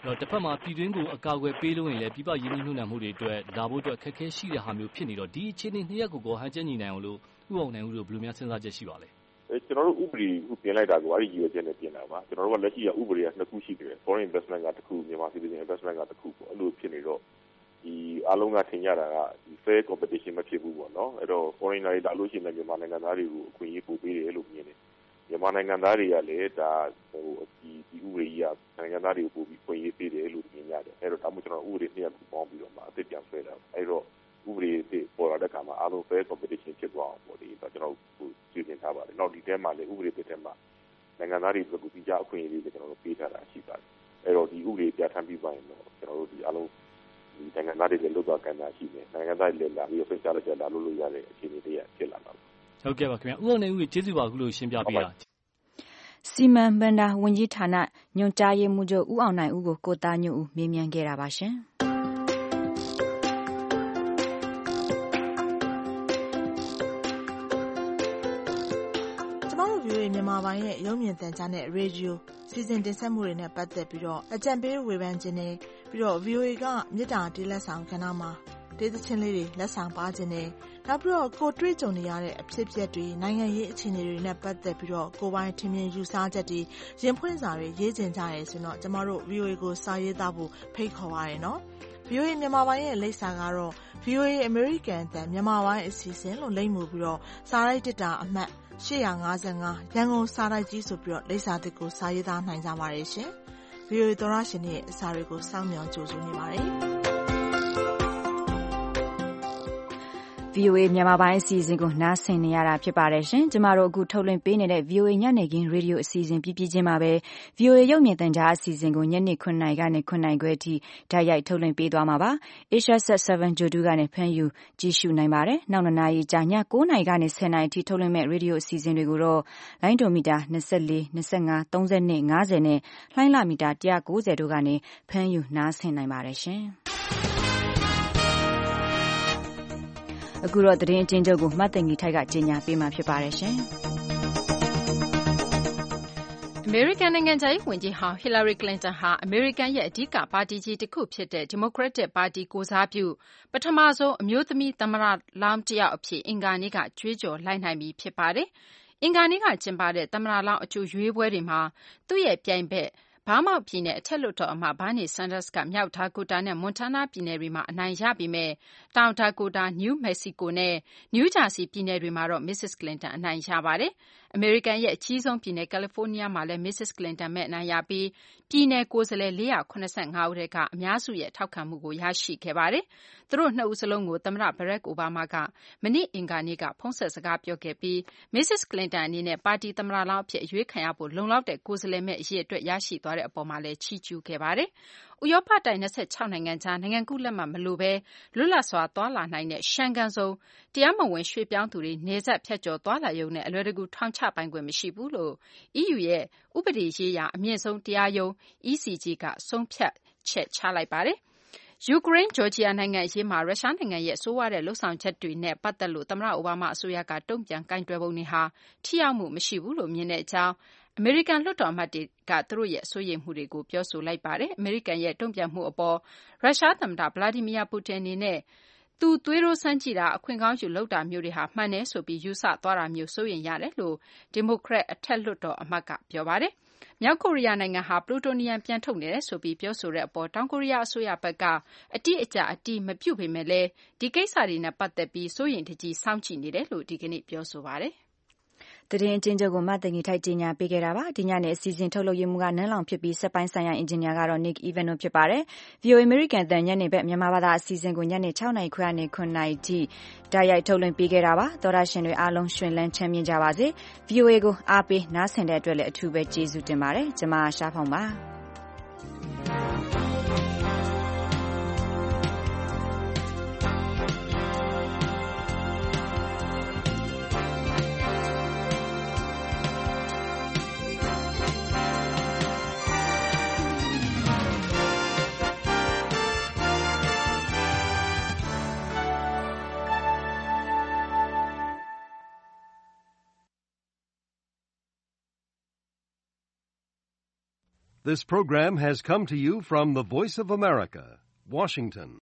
တော့တစ်ဖက်မှာပြည်တွင်းကိုအကာအကွယ်ပေးလို့ရင်လည်းပြည်ပရင်းနှီးမြှုပ်နှံမှုတွေအတွက်လာဖို့အတွက်အခက်အခဲရှိတဲ့ဟာမျိုးဖြစ်နေတော့ဒီအခြေအနေနှစ်ရပ်ကိုကိုဟန်ချက်ညီနိုင်အောင်လို့ဥအောင်နိုင်ဦးတို့ဘယ်လိုများစဉ်းစားချက်ရှိပါလဲကျွန်တော်တို့ဥပဒေဥပြင်လိုက်တာကိုအဲ့ဒီရည်ရွယ်ချက်နဲ့ပြင်တာပါကျွန်တော်တို့ကလက်ရှိကဥပဒေကနှစ်ခုရှိတယ် foreign investment ကတစ်ခုမြန်မာ citizen investment ကတစ်ခုပေါ့အဲ့လိုဖြစ်နေတော့ဒီအားလုံးကထင်ကြတာကဒီ fair competition မဖြစ်ဘူးပေါ့နော်အဲ့တော့ foreigner တွေလာလို့ရှိရင်မြန်မာနိုင်ငံသားတွေကိုအခွင့်အရေးပို့ပေးတယ်လို့မြင်တယ်မြန်မာနိုင်ငံသားတွေကလည်းဒါဟိုဒီဒီဥပဒေကြီးကနိုင်ငံသားတွေကိုပို့ပြီးခွင့်ရေးပေးတယ်လို့မြင်ရတယ်အဲ့တော့ဒါမှမဟုတ်ကျွန်တော်ဥပဒေနှစ်ရပ်ကိုပေါင်းပြီးတော့မှအသစ်ပြန်ဆွဲတာအဲ့တော့ဥပဒေတွေပေါ်လာတဲ့အခါမှာအားလုံး fair competition ဖြစ်သွားအောင်ပေါ့ဒီဒါကျွန်တော်တို့ကြိုတင်ထားပါတယ်နောက်ဒီထဲမှာလည်းဥပဒေတွေထဲမှာနိုင်ငံသားတွေကိုပြီးကြအခွင့်အရေးတွေကျွန်တော်တို့ပေးထားတာရှိပါတယ်အဲ့တော့ဒီဥပဒေပြဋ္ဌာန်းပြီးပါရင်တော့ကျွန်တော်တို့ဒီအားလုံးဒီနိုင်ငံသားတွေလည်းလွတ်သွားကြတာရှိတယ်နိုင်ငံသားတွေလည်းလာပြီးဖိတ်ကြားလိုက်ကြလာလို့လို့ရတဲ့အခြေအနေတွေဖြစ်လာတာဟုတ်ကဲ့ပါခင်ဗျာဥအောင်နိုင်ဦးကြီးကျေးဇူးပါအခုလိုရှင်းပြပေးတာစီမံဘဏ္ဍာဝန်ကြီးဌာနညွှန်ကြားရေးမှူးချုပ်ဦးအောင်နိုင်ဦးကိုကိုသားညွန့်ဦးမေးမြန်းခဲ့တာပါရှင်မြန်မာပိုင်းရဲ့ရုပ်မြင်သံကြားနဲ့ရေဒီယိုစီစဉ်တင်ဆက်မှုတွေနဲ့ပတ်သက်ပြီးတော့အကြံပေးဝေဖန်ခြင်းနဲ့ပြီးတော့ ဗီအိုအေ ကမြစ်တာတေးလက်ဆောင်ကဏ္ဍမှာဒေသချင်းလေးတွေလက်ဆောင်ပါခြင်းနဲ့နောက်ပြီးတော့ကိုတွေ့ကြုံနေရတဲ့အဖြစ်အပျက်တွေနိုင်ငံရေးအခြေအနေတွေနဲ့ပတ်သက်ပြီးတော့ကိုပိုင်းထင်မြင်ယူဆချက်တွေရင်ဖွင့်စာတွေရေးကျင်ကြရဲဆိုတော့ကျမတို့ ဗီအိုအေ ကိုစာရေးသားဖို့ဖိတ်ခေါ်ပါရနော် ဗီအိုအေ မြန်မာပိုင်းရဲ့လိပ်စာကတော့ ဗီအိုအေ American အသံမြန်မာပိုင်းအစီအစဉ်လို့လိပ်မှုပြီးတော့စာရိုက်တစ်တာအမှတ်ရှစ်၅၅ရန်ကုန်စာတိုက်ကြီးဆိုပြီးတော့လိပ်စာသစ်ကိုစာရေးသားနိုင်ကြပါတယ်ရှင်။ ဗီအိုအေ သောရရှင်ရဲ့အစာတွေကိုစောင့်မျှော်ကြိုဆိုနေပါတယ်။ဗီအိုအေ မြန်မာပိုင်းအစီအစဉ်ကိုနားဆင်နေရတာဖြစ်ပါတယ်ရှင်။ကျမတို့အခုထုတ်လွှင့်ပေးနေတဲ့ ဗီအိုအေ ညနေခင်းရေဒီယိုအစီအစဉ်ပြီးပြီးချင်းမှာပဲ ဗီအိုအေ ရုပ်မြင်သံကြားအစီအစဉ်ကိုညနေခုနှစ်နာရီကနေခုနှစ်နာရီခွဲအထိဓာတ်ရိုက်ထုတ်လွှင့်ပေးသွားမှာပါ။ Asia Sat 7 Jodu ကနေဖမ်းယူကြည့်ရှုနိုင်ပါတယ်။နောက်နှစ်နာရီကြာညကိုးနာရီကနေဆယ်နာရီအထိထုတ်လွှင့်မဲ့ရေဒီယိုအစီအစဉ်တွေကိုတော့လိုင်းဒိုမီတာ၂၄ ၂၅ ၃၂ ၅၀နဲ့လှိုင်းလမီတာ၁၉၀တို့ကနေဖမ်းယူနားဆင်နိုင်ပါတယ်ရှင်။အခုတော့သတင်းအကျဉ်းချုပ်ကိုမှတ်သိင်္ဂီထိုက်ကကြေညာပေးမှာဖြစ်ပါတယ်ရှင်။အမေရိကန်နိုင်ငံခြားရေးဝန်ကြီးဟောင်းဟီလာရီကလင်တန်ဟာအမေရိကန်ရဲ့အဓိကပါတီကြီးတစ်ခုဖြစ်တဲ့ဒီမိုကရက်တစ်ပါတီကိုစားပြုပထမဆုံးအမျိုးသမီးသမ္မတလောင်းတစ်ယောက်အဖြစ်အင်္ဂါနေ့ကကြွေးကြော်လိုက်နိုင်ပြီဖြစ်ပါတယ်။အင်္ဂါနေ့ကကျင်းပတဲ့သမ္မတလောင်းအကြိုရွေးပွဲတွေမှာသူ့ရဲ့ပြိုင်ဘက်ဘာမောက်ပြည်နယ်အထက်လွှတ်တော်အမတ်ဘာနီဆန်ဒါစ်ကမြောက်ဒါကိုတာနဲ့မွန်တာနာပြည်နယ်တွေမှာအနိုင်ရပေမဲ့တောင်ဒါကိုတာနယူးမက္ကဆီကိုနဲ့နယူးဂျာစီပြည်နယ်တွေမှာတော့မစ္စစ်ကလင်တန်အနိုင်ရပါတယ်။အမေရိကန်ရဲ့အကြီးဆုံးပြည်နယ်ကယ်လီဖိုးနီးယားမှာလည်းမစ္စစ်ကလင်တန်မဲ့အနိုင်ရပြီးပြည်နယ်ကိုယ်စားလှယ်၄၇၅ဦးထဲကအများစုရဲ့ထောက်ခံမှုကိုရရှိခဲ့ပါတယ်။သူတို့နှစ်ဦးစလုံးကိုသမ္မတဘရက်အိုဘားမားကမနေ့အင်္ဂါနေ့ကဖုန်းဆက်စကားပြောခဲ့ပြီးမစ္စစ်ကလင်တန်အနေနဲ့ပါတီသမ္မတလောင်းအဖြစ်အရွေးခံရဖို့လုံလောက်တဲ့ကိုယ်စားလှယ်မဲ့အရေးအတွက်ရရှိသွားတဲ့အပေါ်မှာလည်းချီးကျူးခဲ့ပါတယ်။ဥရောပတိုက်၂၆နိုင်ငံကြားနိုင်ငံကူးလက်မှတ်မလိုဘဲလွတ်လပ်စွာသွားလာနိုင်တဲ့ရှန်ဂန်ဇုံတရားမဝင်ရွှေ့ပြောင်းသူတွေနယ်စပ်ဖြတ်ကျော်သွားလာရုံနဲ့အလွယ်တကူထောင်ချပိုင်ခွင့်မရှိဘူးလို့ အီးယူ ရဲ့ဥပဒေရေးရာအမြင့်ဆုံးတရားရုံး အီစီဂျီ ကဆုံးဖြတ်ချက်ချလိုက်ပါတယ်။ယူကရိန်းဂျော်ဂျီယာနိုင်ငံအရေးမှာရုရှားနိုင်ငံရဲ့ဆိုးဝါးတဲ့လုပ်ဆောင်ချက်တွေနဲ့ပတ်သက်လို့သမ္မတအိုဘားမားအစိုးရကတုံ့ပြန်ကိုင်တွယ်ပုံတွေဟာထိရောက်မှုမရှိဘူးလို့မြင်တဲ့အကြောင်းအမေရိကန်လွှတ်တော်အမတ်တွေကသူတို့ရဲ့စိုးရိမ်မှုတွေကိုပြောဆိုလိုက်ပါတယ်။အမေရိကန်ရဲ့တုံ့ပြန်မှုအပေါ်ရုရှားသမ္မတဗလာဒီမီယာပူတင်အနေနဲ့သူသွေးတိုးစမ်းကြည့်တာအခွင့်ကောင်းယူလုပ်တာမျိုးတွေဟာမှန်တယ်ဆိုပြီးယူဆသွားတာမျိုးစိုးရိမ်ရတယ်လို့ဒီမိုကရက်အထက်လွှတ်တော်အမတ်ကပြောပါတယ်။မြောက်ကိုရီးယားနိုင်ငံဟာပလူတိုနီယမ်ပြန်ထုတ်နေတယ်ဆိုပြီးပြောဆိုတဲ့အပေါ်တောင်ကိုရီးယားအစိုးရဘက်ကအတိအကျအတိမပြုပေမဲ့လည်းဒီကိစ္စတွေနဲ့ပတ်သက်ပြီးစိုးရိမ်တကြီးစောင့်ကြည့်နေတယ်လို့ဒီကနေ့ပြောဆိုပါတယ်။သတင်းအကျဉ်းချုပ်ကိုမှသိင်္ဂီထိုက်ကြေညာပေးခဲ့တာပါ။ဒီညနေအစီအစဉ်ထုတ်လုပ်ရေးမှူးကနန်းလောင်ဖြစ်ပြီးစက်ပိုင်းဆိုင်ရာအင်ဂျင်နီယာကတော့ Nick Evans ဖြစ်ပါတယ်။ ဗီအိုအေ American အသံညနေဘက်မြန်မာဘာသာအစီအစဉ်ကိုညနေ၆နာရီခွဲကနေခုနှစ်နာရီထိဓာတ်ရိုက်ထုတ်လွှင့်ပေးခဲ့တာပါ။သောတာရှင်တွေအားလုံးရွှင်လန်းချမ်းမြေ့ကြပါစေ။ ဗီအိုအေကိုအားပေးနားဆင်တဲ့အတွက်လည်းအထူးပဲကျေးဇူးတင်ပါတယ်။ကျွန်မရှားဖောင်ပါ။ This program has come to you from the Voice of America, Washington.